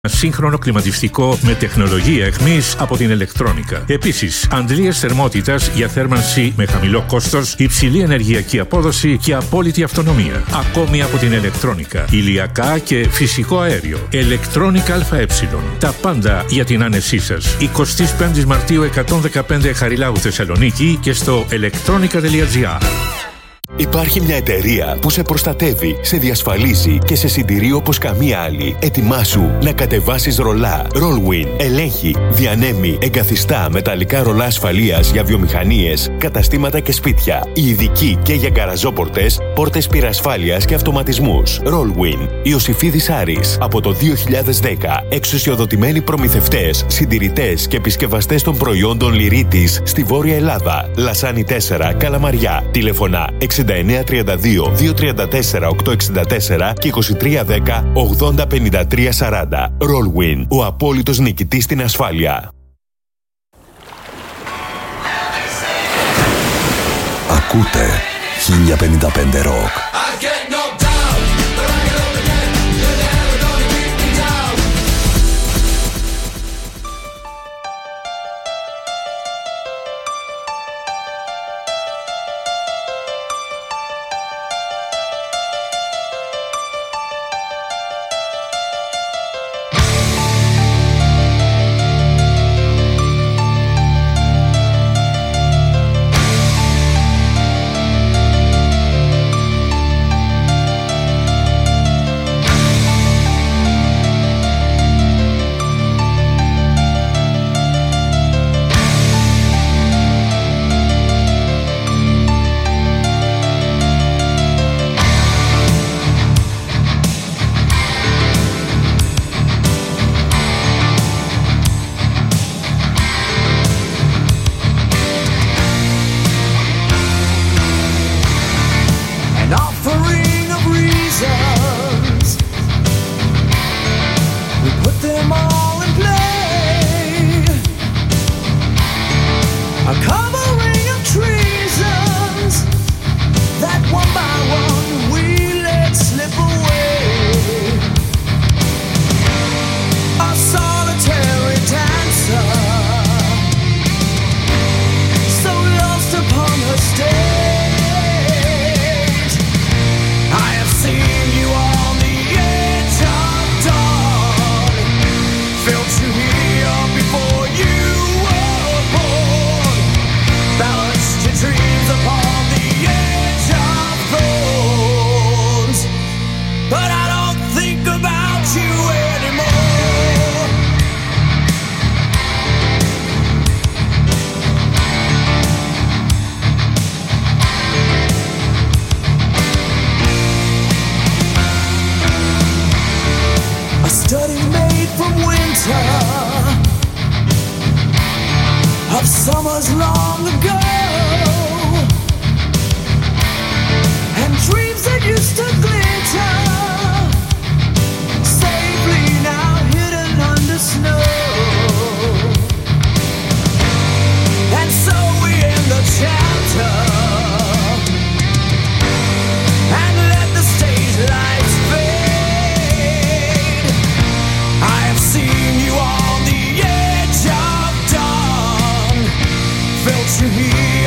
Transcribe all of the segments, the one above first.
Σύγχρονο κλιματιστικό με τεχνολογία αιχμής από την Electronica. Επίσης, αντλίες θερμότητας για θέρμανση με χαμηλό κόστος, υψηλή ενεργειακή απόδοση και απόλυτη αυτονομία. Ακόμη από την Electronica. Ηλιακά και φυσικό αέριο. Electronica ΑΕ. Τα πάντα για την άνεσή σας. 25 Μαρτίου 115 Χαριλάου Θεσσαλονίκη και στο electronica.gr. Υπάρχει μια εταιρεία που σε προστατεύει, σε διασφαλίζει και σε συντηρεί όπως καμία άλλη. Ετοιμάσου να κατεβάσεις ρολά. Rollwin ελέγχει, διανέμει, εγκαθιστά μεταλλικά ρολά ασφαλείας για βιομηχανίες, καταστήματα και σπίτια. Ειδικοί και για γκαραζόπορτες, πόρτες πυρασφάλειας και αυτοματισμούς. Rollwin. Ιωσιφίδης Άρης. Από το 2010. Εξουσιοδοτημένοι προμηθευτές, συντηρητές και επισκευαστές των προϊόντων Λυρίτης στη Βόρεια Ελλάδα. Λασάνι 4, Καλαμαριά. Τηλεφωνά 6932 234 864 και 2310 80 53 40. Rollwin, ο απόλυτος νικητής στην ασφάλεια. Ακούτε 1055 Rock. Felt you here.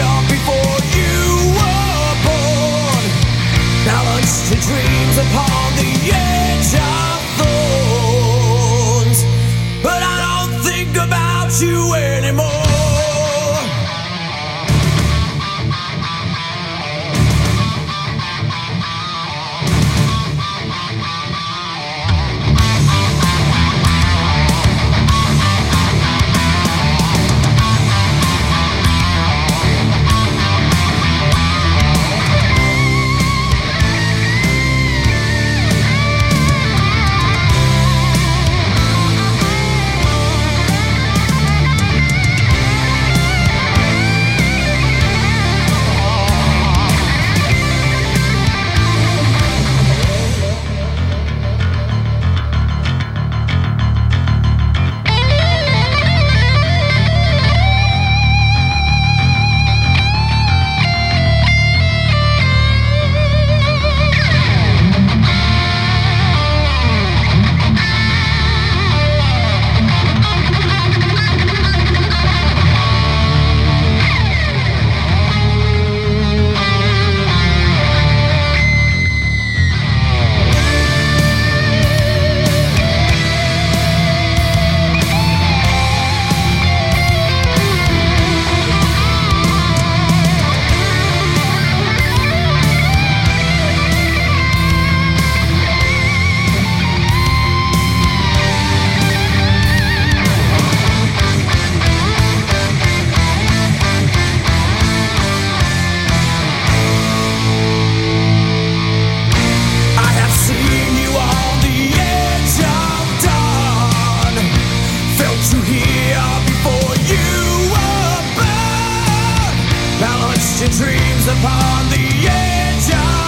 upon the edge of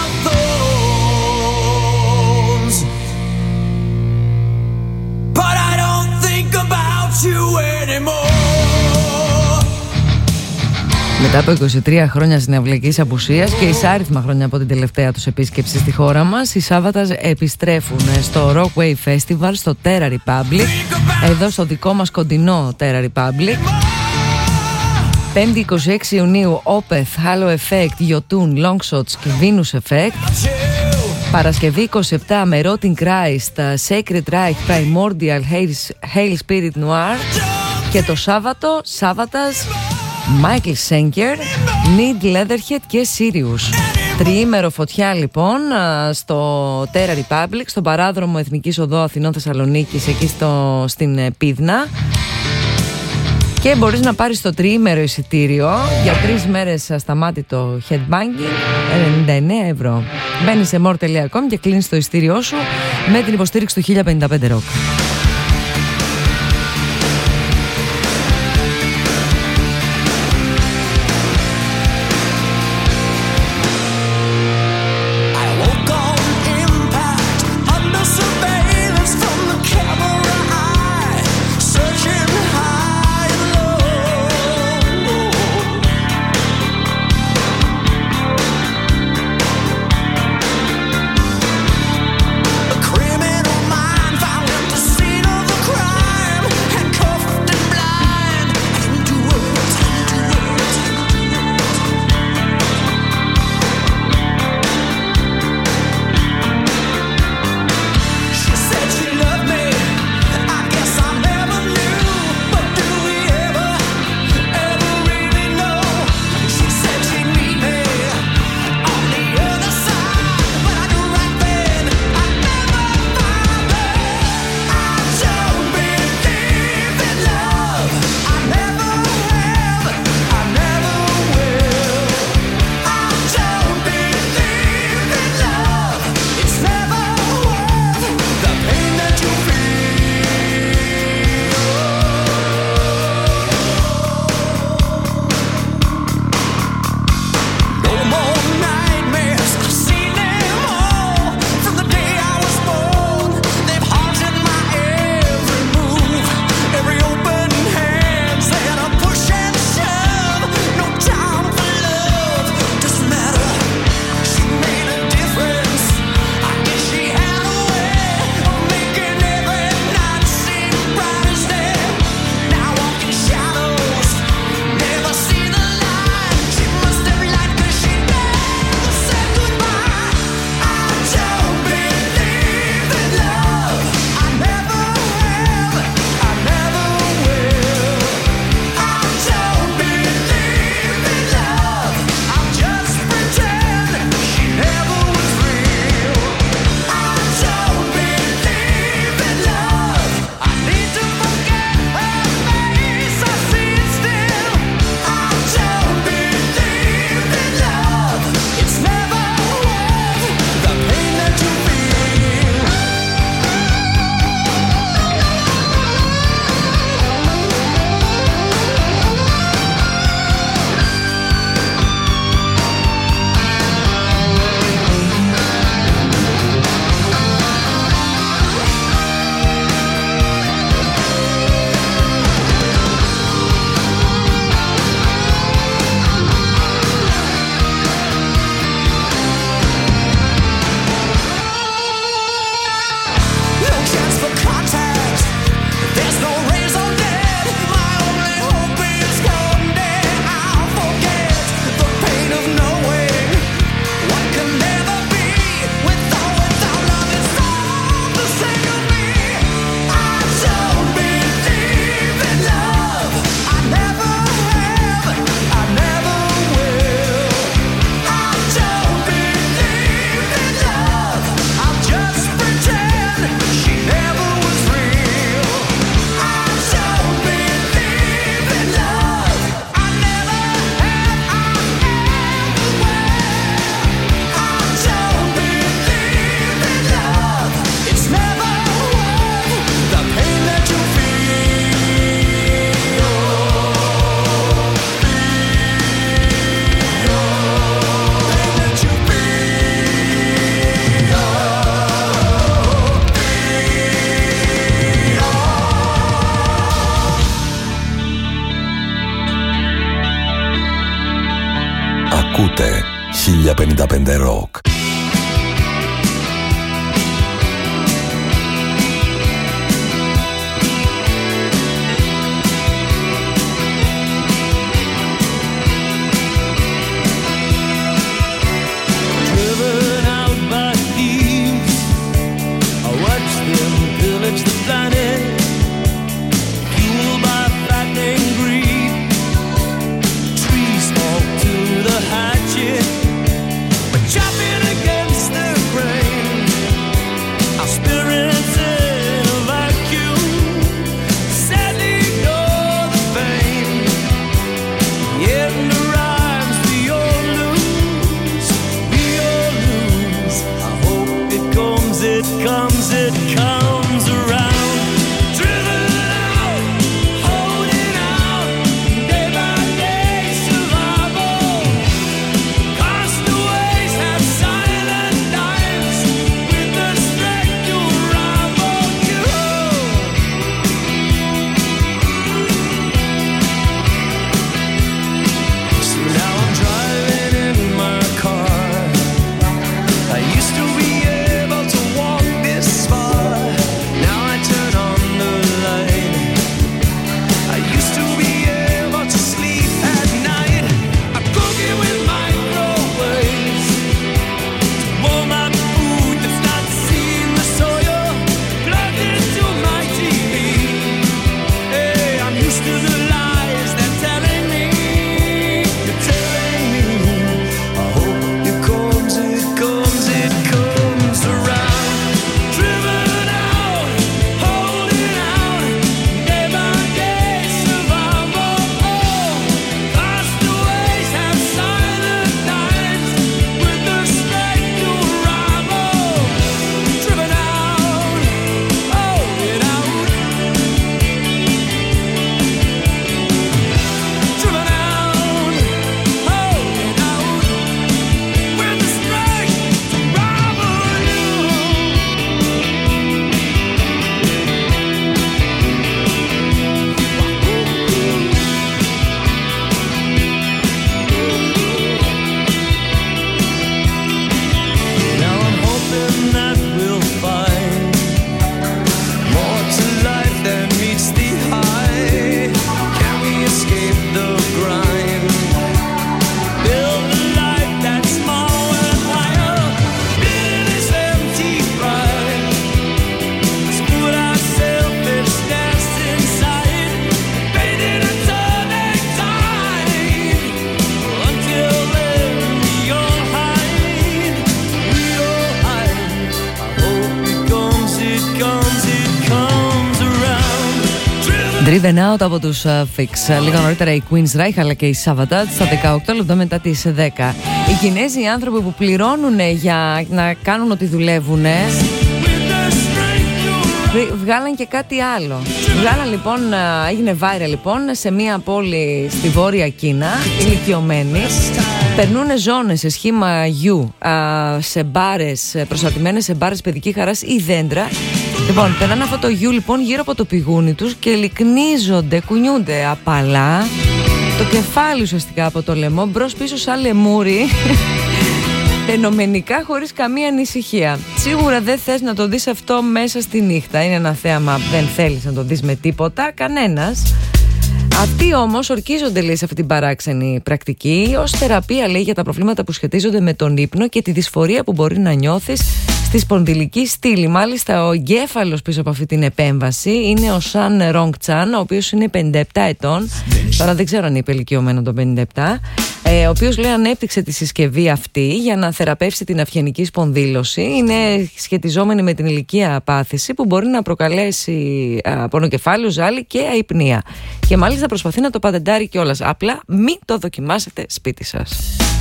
thorns. But I don't think about you anymore. Μετά από 23 χρόνια συναυλιακής απουσίας και εισάριθμα χρόνια από την τελευταία τους επίσκεψη στη χώρα μας, οι Savatage επιστρέφουν στο Rockwave Festival στο Terra Republic, εδώ στο δικό μας κοντινό Terra Republic. 5η 26 Ιουνίου Opeth, Halo Effect, Jotun, Longshots και Venus Effect. Παρασκευή 27 με Rotting Christ, Sacred Reich, Primordial, Hail Spirit Noir. Και το Σάββατο, Savatage, Michael Schenker, Need, Leatherhead και Sirius. Τριήμερο φωτιά λοιπόν στο Terra Republic, στον παράδρομο Εθνικής Οδό Αθηνών Θεσσαλονίκης, εκεί στην Πίδνα. Και μπορείς να πάρεις το τριήμερο εισιτήριο για 3 μέρες ασταμάτητο headbanging, 99 ευρώ. Μπαίνεις σε more.com και κλείνεις το εισιτήριό σου με την υποστήριξη του 1055 Rock. Criminal mind found empty. 1055 Rock. Driven Out από τους Fix. Λίγο νωρίτερα η Queen's Reich αλλά και η Savatage στα 18 λεπτά μετά τις 10. Οι Κινέζοι άνθρωποι που πληρώνουν για να κάνουν ό,τι δουλεύουν βγάλαν και κάτι άλλο. Βγάλαν λοιπόν, έγινε viral λοιπόν σε μια πόλη στη Βόρεια Κίνα, ηλικιωμένοι. Περνούν ζώνες σε σχήμα γιου, σε μπάρες, προσαρτημένες σε μπάρες παιδική χαράς ή δέντρα. Λοιπόν, περνάνε αυτό το γιου λοιπόν γύρω από το πηγούνι τους και λυκνίζονται, κουνιούνται απαλά. Το κεφάλι ουσιαστικά από το λαιμό, μπρος πίσω σαν λεμούρι. Φαινομενικά χωρίς καμία ανησυχία. Σίγουρα δεν θες να το δεις αυτό μέσα στη νύχτα. Είναι ένα θέαμα, δεν θέλεις να το δεις με τίποτα, κανένας. Αυτοί όμως ορκίζονται, λέει, σε αυτή την παράξενη πρακτική ως θεραπεία, λέει, για τα προβλήματα που σχετίζονται με τον ύπνο και τη δυσφορία που μπορεί να νιώθεις στη σπονδυλική στήλη. Μάλιστα ο εγκέφαλος πίσω από αυτή την επέμβαση είναι ο Σαν Ρονγκ Τσάν, ο οποίος είναι 57 ετών. Τώρα δεν ξέρω αν είναι ηλικιωμένο το 57. Ο οποίος, λέει, ανέπτυξε τη συσκευή αυτή για να θεραπεύσει την αυχενική σπονδύλωση. Είναι σχετιζόμενη με την ηλικία πάθηση που μπορεί να προκαλέσει πονοκεφάλιο, ζάλι και αϊπνία. Και μάλιστα προσπαθεί να το πατεντάρει κιόλας. Απλά μην το δοκιμάσετε σπίτι σας.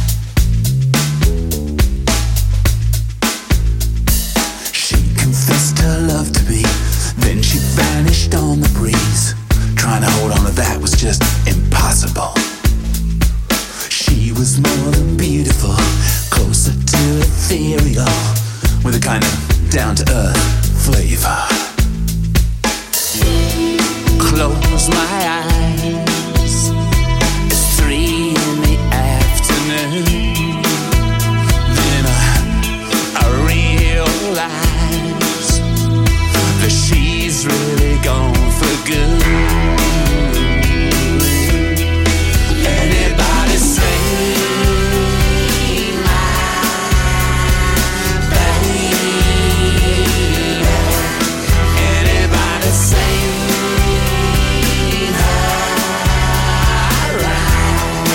Her love to me, then she vanished on the breeze. Trying to hold on to that was just impossible. She was more than beautiful, closer to ethereal, with a kind of down-to-earth flavor. Close my eyes, it's 3 in the afternoon. really gone for good. Anybody say my baby? Anybody say her around?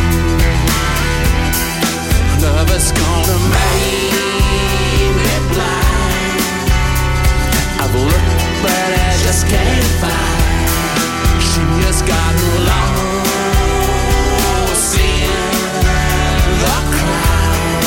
Lover's gonna make me blind. I've looked but I just can't find. She just got lost in the crowd.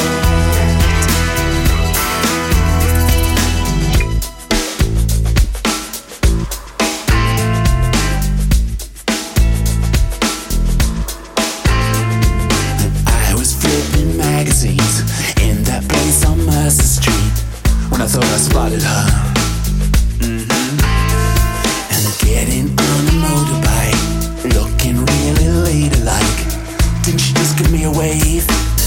I was flipping magazines in that place on Mercer Street when I thought I spotted her. And getting on a motorbike, looking really ladylike. Didn't she just give me a wave?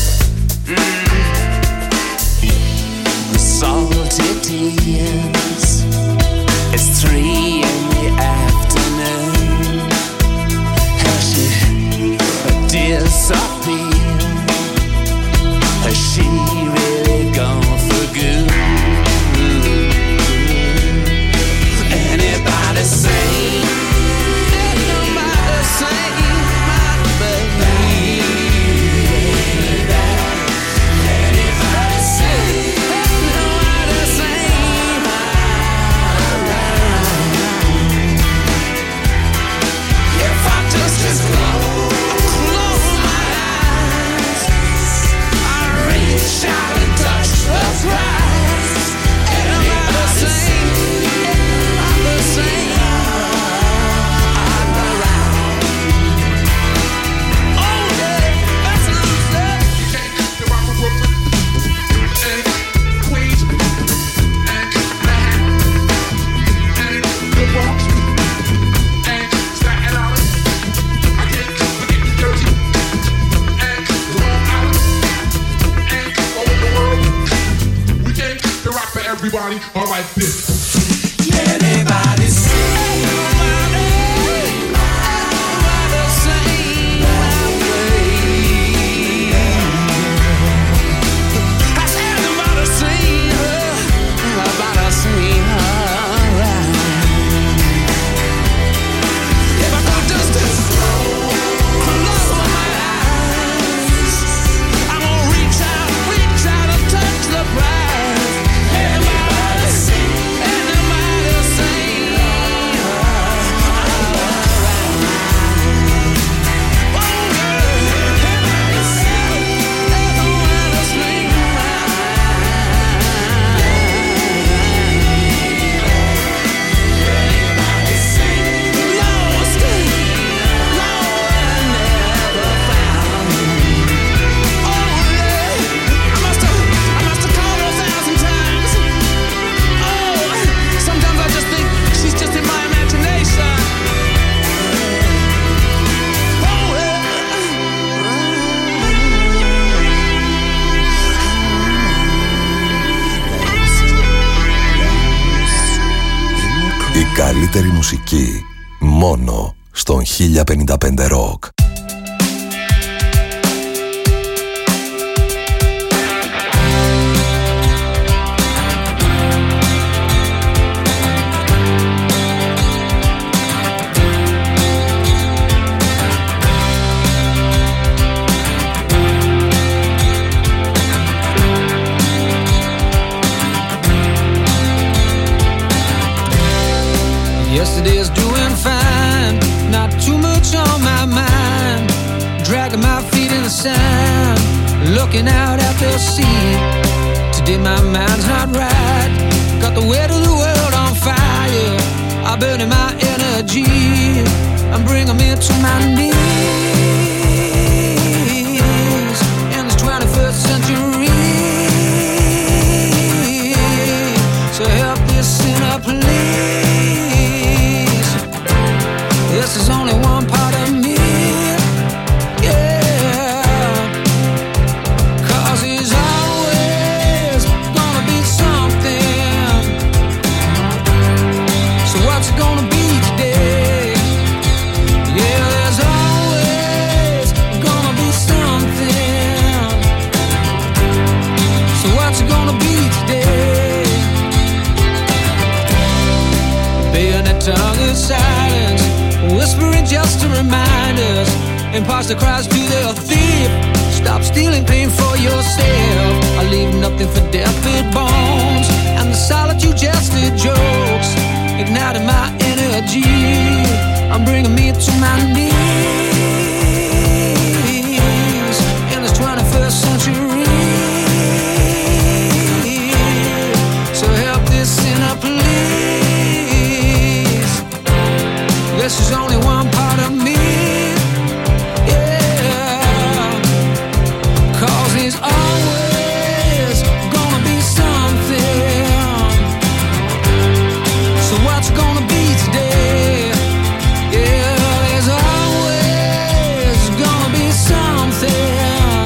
Salty tears. It's 3 in the afternoon. Has she disappeared? Has she really gone for good? Anybody say? Anybody say my baby? Anybody say? Anybody say my around? If I just close my eyes, I reach out and touch the prize. Anybody say? Anybody say? Everybody, all like this. Anybody say? Anybody say my baby? Has anybody seen her? Anybody seen her around? If I could just close my eyes, I'm gonna reach out and touch the prize. Anybody say? Anybody say her around? Oh girl, anybody say? Anybody say anybody say lost, Lord, never found. Oh yeah, I must have called her 1,000 times. Oh, sometimes I just think she's just in my imagination. Oh Η καλύτερη μουσική μόνο στον 1055 Rock. Yesterday's doing fine, not too much on my mind. Dragging my feet in the sand, looking out at the sea. Today my mind's not right, got the weight of the world on fire. I'm burning my energy, I'm bringing me to my knees in this 21st century. So help this sinner please. This is only one part of me, yeah. 'Cause he's always gonna be something. So what silence, whispering just to remind us. Imposter cries to the thief, stop stealing pain for yourself. I leave nothing for deafened bones, and the solitude just a jokes, igniting my energy, I'm bringing me to my knees in this 21st century. So help this sinner please. This is only one part of me. There's always gonna be something. So what's gonna be today? Yeah, there's always gonna be something.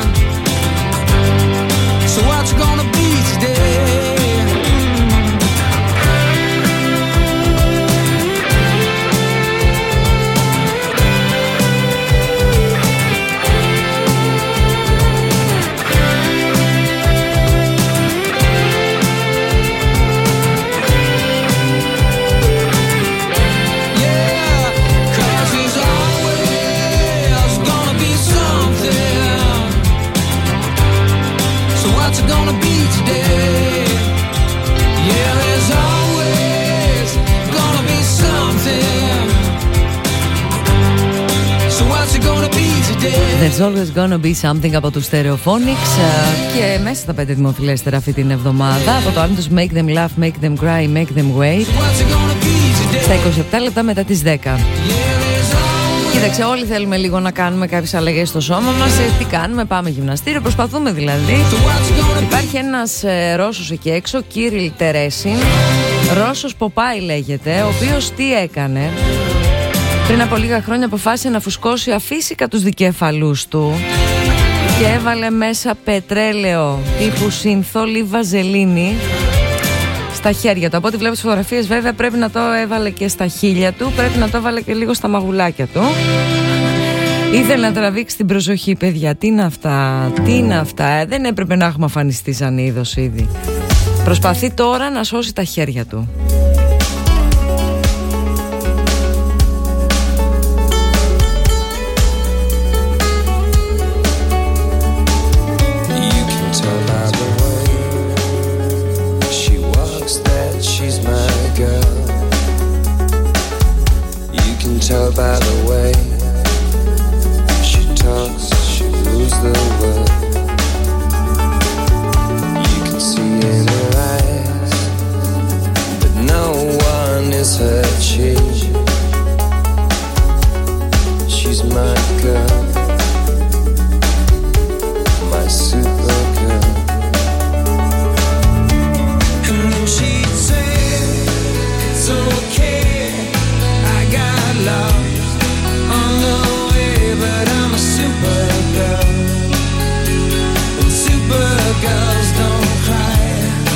So what's gonna be today? There's always gonna be something από τους Stereophonics και μέσα στα 5 δημοφιλέστερα αυτή την εβδομάδα από το album τους Make Them Laugh, Make Them Cry, Make Them Wait στα 27 λεπτά μετά τις 10. Κοίταξε, όλοι θέλουμε λίγο να κάνουμε κάποιες αλλαγές στο σώμα μας. Τι κάνουμε, πάμε γυμναστήριο, προσπαθούμε δηλαδή. Υπάρχει ένας Ρώσος εκεί έξω, Κύριλ Τερέσιν, Ρώσος Ποπάι λέγεται, ο οποίος τι έκανε? Πριν από λίγα χρόνια αποφάσισε να φουσκώσει αφύσικα τους δικέφαλούς του και έβαλε μέσα πετρέλαιο τύπου συνθόλη βαζελίνη στα χέρια του. Από ό,τι βλέπεις φωτογραφίες βέβαια πρέπει να το έβαλε και στα χείλια του, πρέπει να το έβαλε και λίγο στα μαγουλάκια του. Ήθελε να τραβήξει την προσοχή, παιδιά. Τι είναι αυτά, τι είναι αυτά, δεν έπρεπε να έχουμε αφανιστεί σαν είδος ήδη. Προσπαθεί τώρα να σώσει τα χέρια του. Tell by the way she talks, she lose the word. You can see in her eyes that no one is her chief. She's my girl, my super girl. And then she'd say, it's okay, I got lost on the way, but I'm a supergirl, and supergirls don't cry.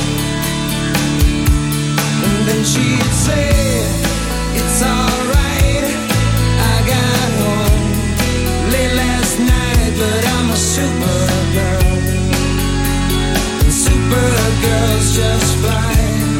And then she'd say, it's alright, I got home late last night, but I'm a supergirl, and supergirls just fly.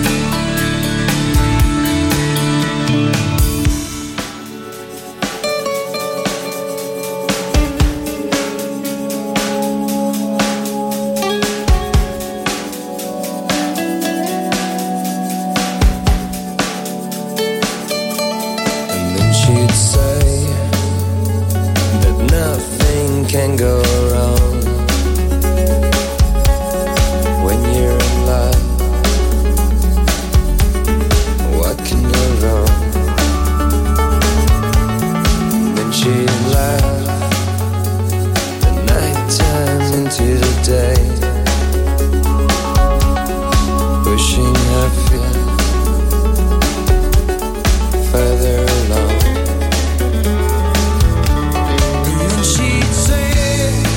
Can go wrong when you're in love. What can go wrong? Then she'd laugh. The night turns into the day, pushing her feet further along. And then she'd say,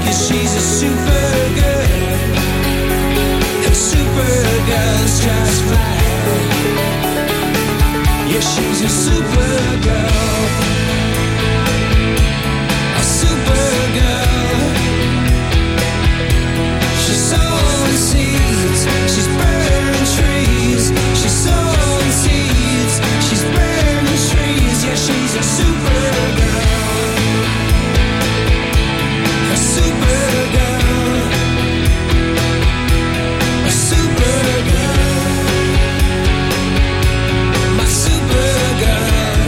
'cause she's a super girl. And super girls just fly. Yeah, she's a super girl. A super girl. She's sowing seeds. She's burning trees. She's sowing seeds. She's burning trees. Yeah, she's a super girl. A super girl. A super girl. My super girl.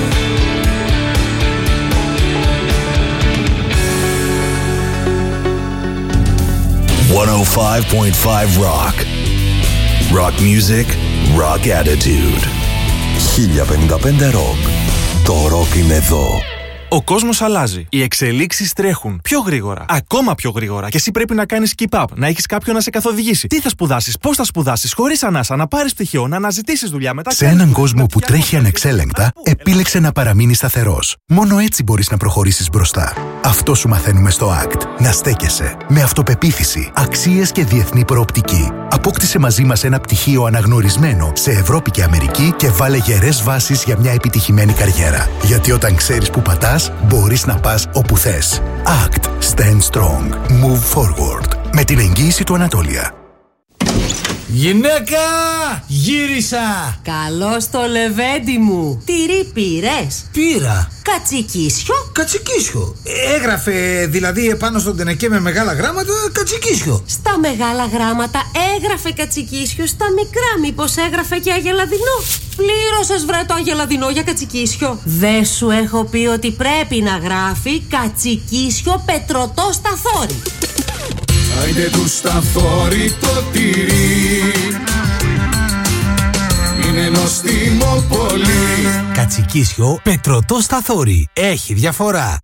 105.5 Rock. Rock music, rock attitude. 1055 Rock. Το rock είναι εδώ. Ο κόσμος αλλάζει. Οι εξελίξεις τρέχουν πιο γρήγορα. Ακόμα πιο γρήγορα. Και εσύ πρέπει να κάνεις keep up. Να έχεις κάποιον να σε καθοδηγήσει. Τι θα σπουδάσεις, πώς θα σπουδάσεις, χωρίς ανάσα, να πάρεις πτυχίο, να αναζητήσεις δουλειά μετά. Σε έναν κόσμο που τρέχει ανεξέλεγκτα, επίλεξε να παραμείνει σταθερός. Μόνο έτσι μπορείς να προχωρήσεις μπροστά. Αυτό σου μαθαίνουμε στο ACT. Να στέκεσαι. Με αυτοπεποίθηση, αξίες και διεθνή προοπτική. Απόκτησε μαζί μας ένα πτυχίο αναγνωρισμένο σε Ευρώπη και Αμερική και βάλε γερές βάσεις για μια επιτυχημένη καριέρα. Γιατί όταν ξέρεις που πατάς, μπορείς να πας όπου θες. ACT. Stand strong. Move forward. Με την εγγύηση του Ανατόλια. Γυναίκα! Γύρισα! Καλώς το λεβέντι μου. Τυρί πήρες? Πήρα. Κατσικίσιο? Κατσικίσιο. Έγραφε δηλαδή επάνω στον τενεκέ με μεγάλα γράμματα κατσικίσιο. Στα μεγάλα γράμματα έγραφε κατσικίσιο, στα μικρά μήπως έγραφε και αγελαδινό? Πλήρωσες βρε το αγελαδινό για κατσικίσιο? Δεν σου έχω πει ότι πρέπει να γράφει κατσικίσιο πετρωτό σταθόρι? Άιντε του σταθόρι το τυρί, είναι νοστιμό πολύ. Κατσικίσιο πετρωτό σταθόρι. Έχει διαφορά.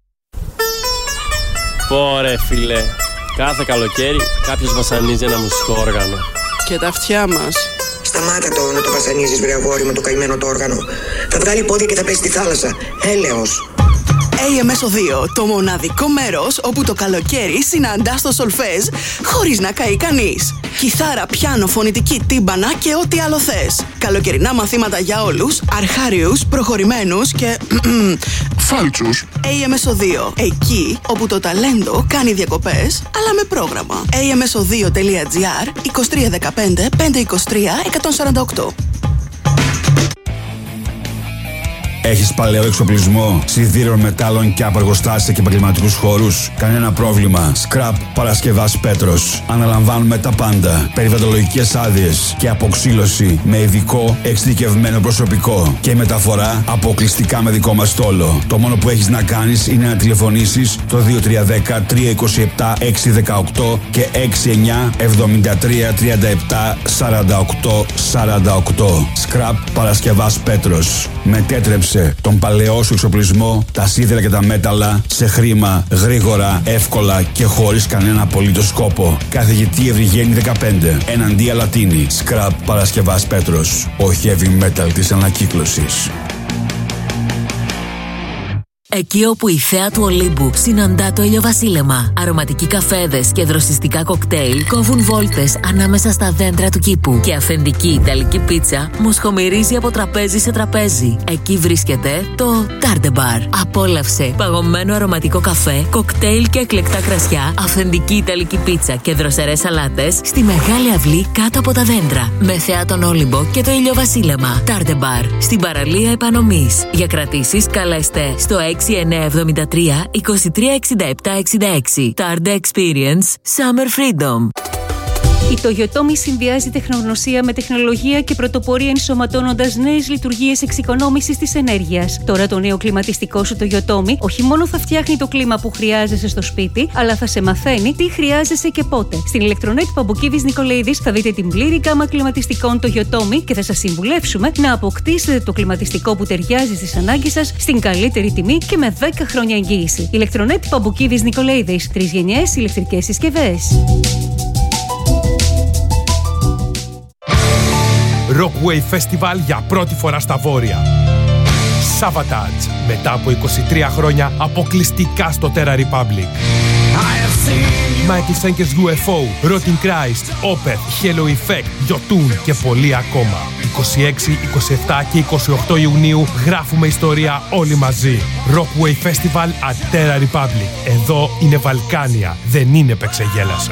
Πόρε φίλε, κάθε καλοκαίρι κάποιος βασανίζει ένα μουσικό όργανο. Και τα αυτιά μας. Σταμάτα να το βασανίζεις βρε αγόρι με το καημένο το όργανο. Θα βγάλει πόδια και θα πέσει στη θάλασσα. Έλεος. AMSO2, το μοναδικό μέρος όπου το καλοκαίρι συναντάς το σολφέζ χωρίς να καεί κανείς. Κιθάρα, πιάνο, φωνητική, τύμπανα και ό,τι άλλο θες. Καλοκαιρινά μαθήματα για όλους, αρχάριους, προχωρημένους και φάλτσους. AMSO2, εκεί όπου το ταλέντο κάνει διακοπές, αλλά με πρόγραμμα. AMSO2.gr 2315 523 148. Έχεις παλαιό εξοπλισμό, σιδήρων, μετάλλων και απεργοστάσια και επαγγελματικούς χώρους? Κανένα πρόβλημα. Scrap Παρασκευάς Πέτρος. Αναλαμβάνουμε τα πάντα. Περιβαλλοντολογικές άδειες και αποξύλωση με ειδικό εξειδικευμένο προσωπικό και μεταφορά αποκλειστικά με δικό μας στόλο. Το μόνο που έχεις να κάνεις είναι να τηλεφωνήσεις το 2310 327 618 και 69 73 37 48 48. Scrap Παρασκευάς Πέτρος. Μετέτρεψε τον παλαιό σου εξοπλισμό, τα σίδερα και τα μέταλλα σε χρήμα, γρήγορα, εύκολα και χωρίς κανένα απολύτως σκόπο. Καθηγητή Ευρυγένη 15, εναντία Λατίνη. Scrap Παρασκευάς Πέτρος. Ο heavy metal της ανακύκλωσης. Εκεί όπου η θέα του Ολύμπου συναντά το ηλιοβασίλεμα, αρωματικοί καφέδες και δροσιστικά κοκτέιλ κόβουν βόλτες ανάμεσα στα δέντρα του κήπου και αυθεντική ιταλική πίτσα μοσχομυρίζει από τραπέζι σε τραπέζι. Εκεί βρίσκεται το Tarde Bar. Απόλαυσε παγωμένο αρωματικό καφέ, κοκτέιλ και εκλεκτά κρασιά, αυθεντική ιταλική πίτσα και δροσερές σαλάτες στη μεγάλη αυλή κάτω από τα δέντρα. Με θέα τον Όλυμπο και το ηλιοβασίλεμα. Tarde Bar στην παραλία Επανομής. Για κρατήσεις καλέστε στο 6973 2367 66. Tarde Experience Summer Freedom. Η Toyotomi συνδυάζει τεχνογνωσία με τεχνολογία και πρωτοπορία ενσωματώνοντας νέες λειτουργίες εξοικονόμησης της ενέργειας. Τώρα το νέο κλιματιστικό σου Toyotomi όχι μόνο θα φτιάχνει το κλίμα που χρειάζεσαι στο σπίτι, αλλά θα σε μαθαίνει τι χρειάζεσαι και πότε. Στην ηλεκτρονέτ Παμποκίδης Νικολαίδης θα δείτε την πλήρη γκάμα κλιματιστικών Toyotomi και θα σας συμβουλεύσουμε να αποκτήσετε το κλιματιστικό που ταιριάζει στις ανάγκες σας στην καλύτερη τιμή και με 10 χρόνια εγγύηση. Ηλεκτρονέτ Παμποκίδης Νικολαίδης. 3 γενιές ηλεκτρικές συσκευές. Rockwave Festival για πρώτη φορά στα Βόρεια. Savatage, μετά από 23 χρόνια αποκλειστικά στο Terra Republic. Michael Schenker's UFO, Rotting Christ, Opeth, Halo Effect, Jotun και πολλοί ακόμα. 26, 27 και 28 Ιουνίου γράφουμε ιστορία όλοι μαζί. Rockway Festival at Terra Republic. Εδώ είναι Βαλκάνια, δεν είναι Πεξεγέλασε.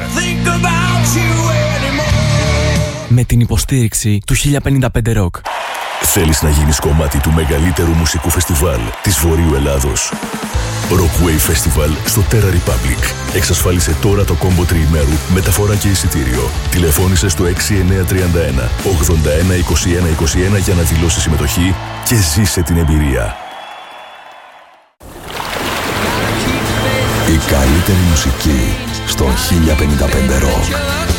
Με την υποστήριξη του 1055 Rock. Θέλεις να γίνεις κομμάτι του μεγαλύτερου μουσικού φεστιβάλ της Βορείου Ελλάδος? Rockway Festival στο Terra Republic. Εξασφάλισε τώρα το κόμπο τριημέρου, μεταφορά και εισιτήριο. Τηλεφώνησε στο 6931 81 21 21 για να δηλώσεις συμμετοχή και ζήσε την εμπειρία. Η καλύτερη μουσική στο 1055 Rock.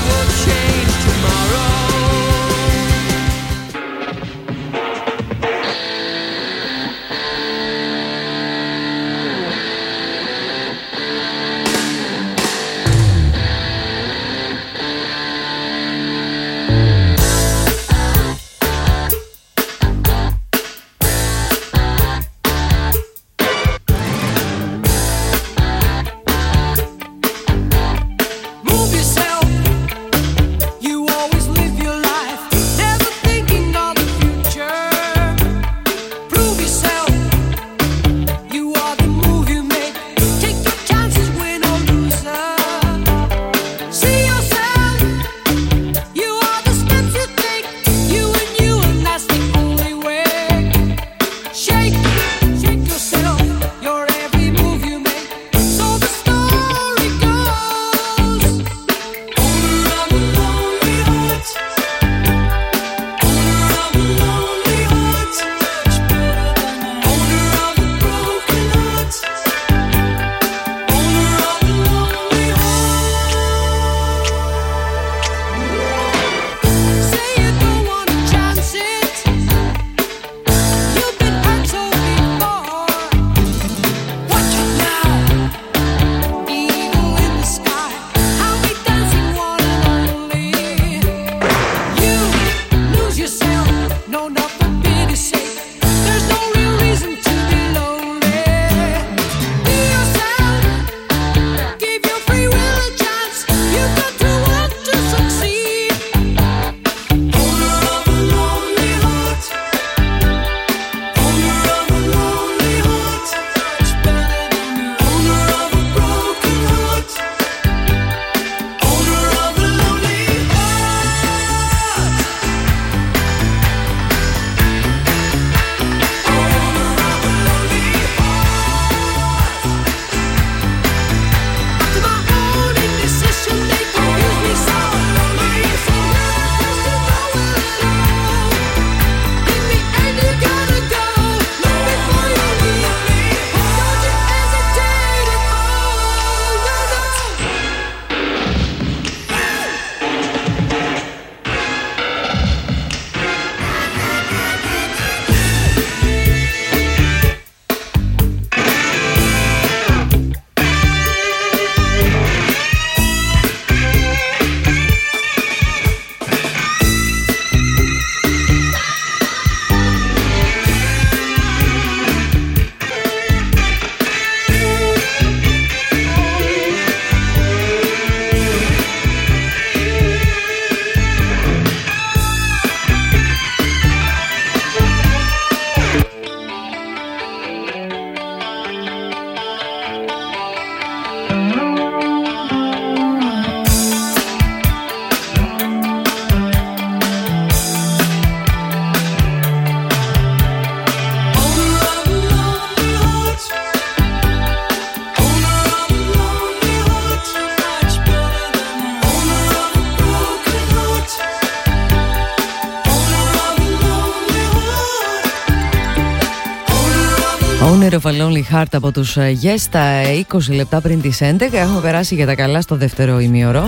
Owner of a Lonely Heart από τους Yes στα 20 λεπτά πριν τις 11. Έχουμε περάσει για τα καλά στο δεύτερο ημίωρο.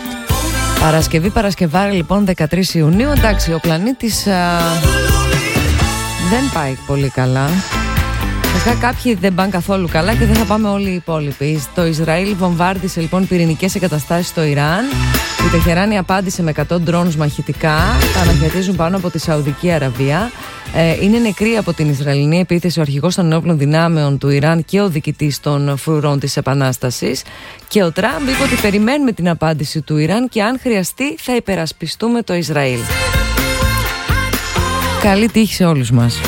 Παρασκευάρη λοιπόν 13 Ιουνίου. Εντάξει, ο πλανήτης δεν πάει πολύ καλά. Κάποιοι δεν πάνε καθόλου καλά και δεν θα πάμε όλοι οι υπόλοιποι. Το Ισραήλ βομβάρδισε λοιπόν πυρηνικές εγκαταστάσεις στο Ιράν. Η Τεχεράνη απάντησε με 100 drones μαχητικά. Τα αναχαιτίζουν πάνω από τη Σαουδική Αραβία. Είναι νεκροί από την Ισραηλινή επίθεση ο αρχηγός των ενόπλων δυνάμεων του Ιράν και ο διοικητής των φρουρών της Επανάστασης. Και ο Τραμπ είπε ότι περιμένουμε την απάντηση του Ιράν και αν χρειαστεί θα υπερασπιστούμε το Ισραήλ. Καλή τύχη σε όλους μας.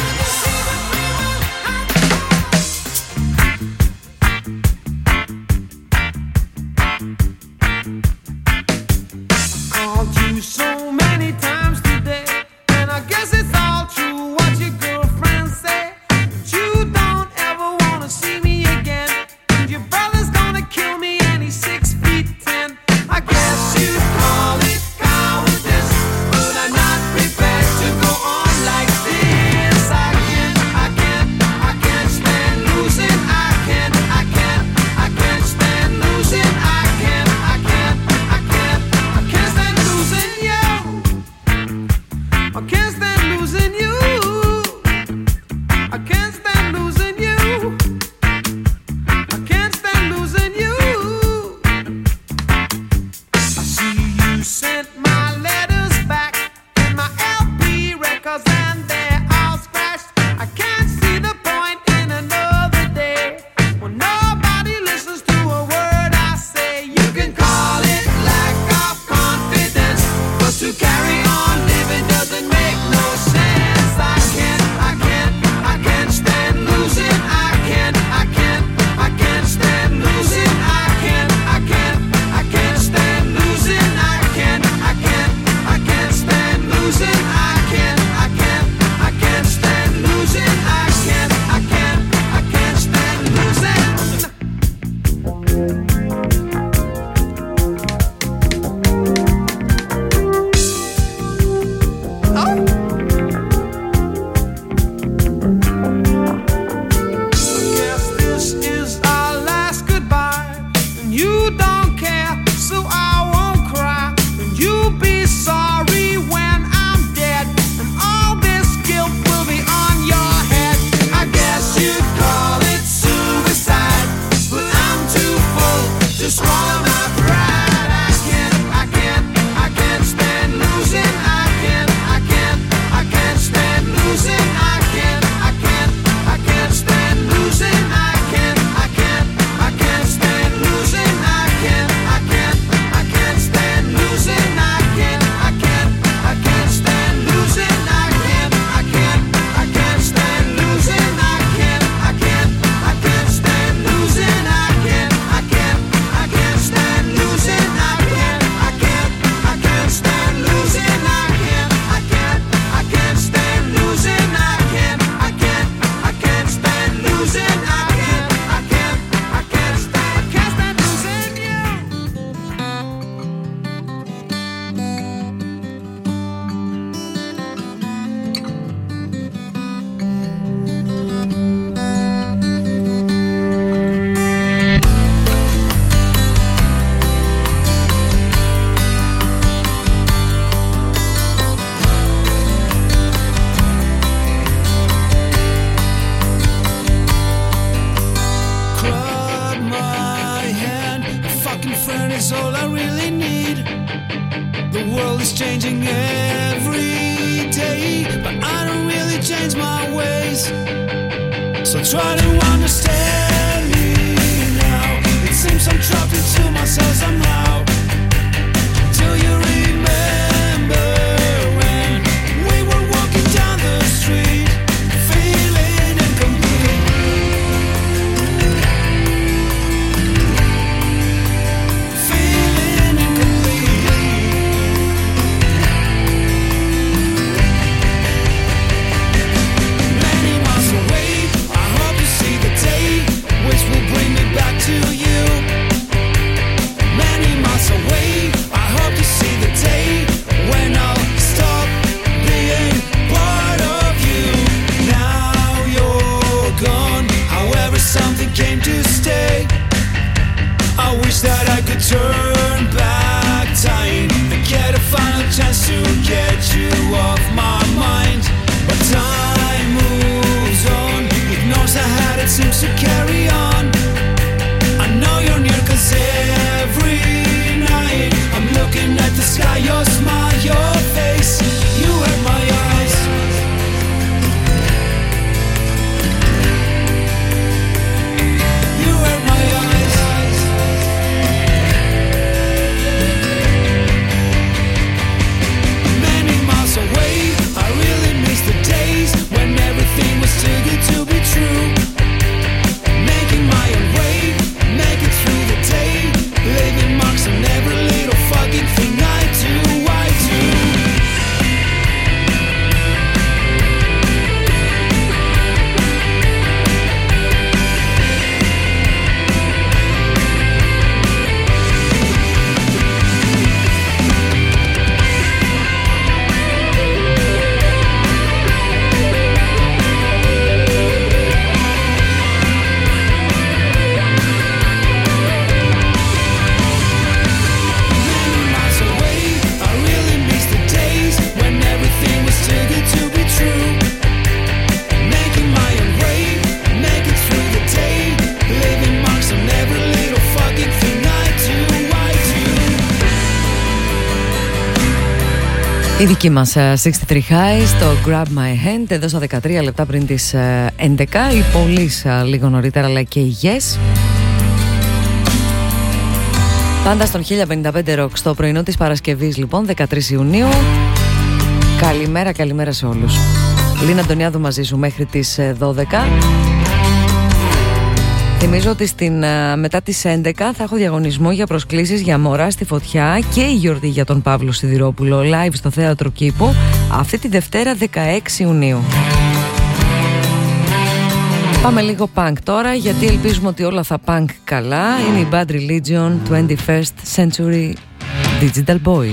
Many miles your smile, your face, you hurt my eyes. You hurt my eyes. Many miles away, I really miss the days when everything was too good to be true. Making my own way, make it through the day, leaving marks on every little fucking thing I do. Η δική μας 63 High στο Grab My Hand εδώ στα 13 λεπτά πριν τις 11. Η Police λίγο νωρίτερα, αλλά και η Yes. Πάντα στον 1055 Rock στο πρωινό της Παρασκευής λοιπόν 13 Ιουνίου. Καλημέρα, καλημέρα σε όλους. Λίνα Αντωνιάδου μαζί σου μέχρι τις 12. Θυμίζω ότι μετά τις 11 θα έχω διαγωνισμό για προσκλήσεις για Μωρά στη Φωτιά και η γιορτή για τον Παύλο Σιδηρόπουλο live στο Θέατρο Κήπου αυτή τη Δευτέρα 16 Ιουνίου. Πάμε λίγο punk τώρα, γιατί ελπίζουμε ότι όλα θα punk καλά. Είναι η Bad Religion 21st Century Digital Boy.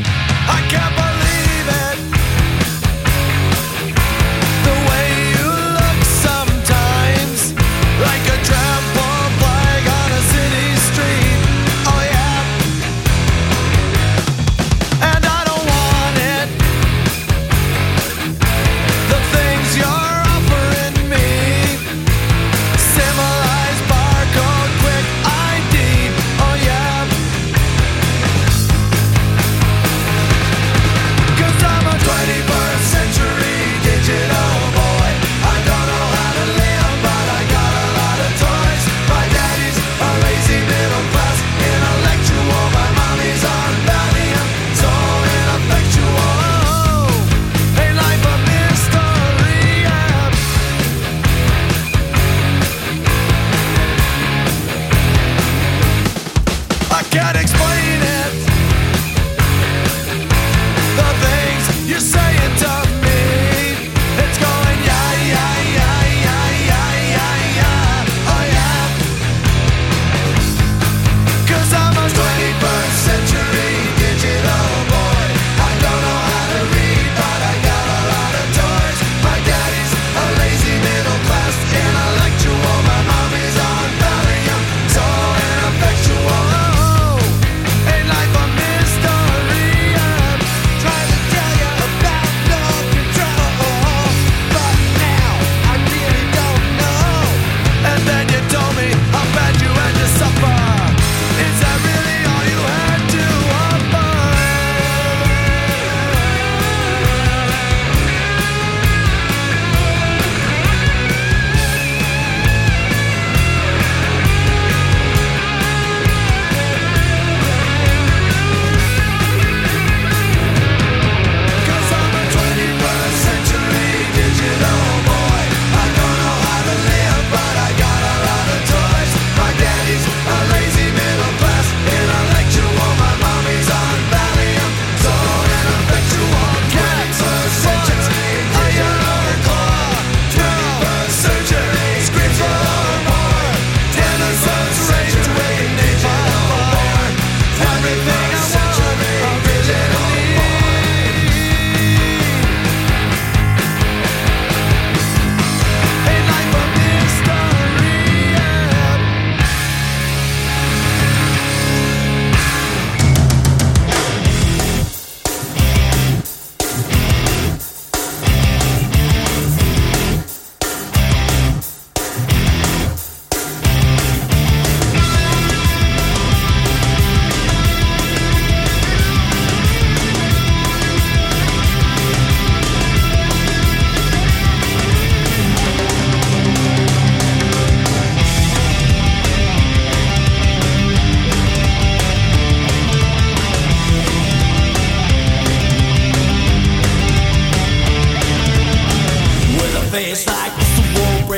Oh yeah.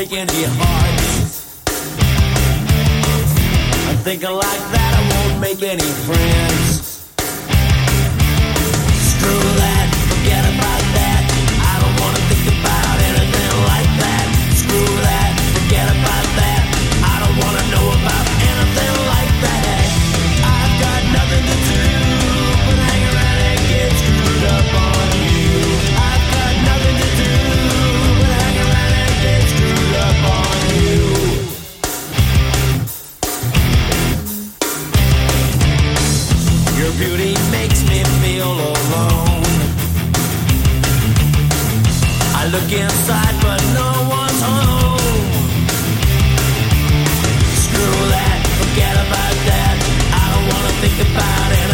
break any heart. I'm thinking like that, I won't make any friends. Screw that, forget about that. I don't wanna think about anything like that. Screw that, forget about that. I don't wanna know about anything like that. I've got nothing to do but hang around and get screwed up on you. I've got nothing to do but hang around and get screwed up on you. Your beauty makes me feel alone. I look inside but no one's home. Screw that, forget about that. I don't wanna think about it.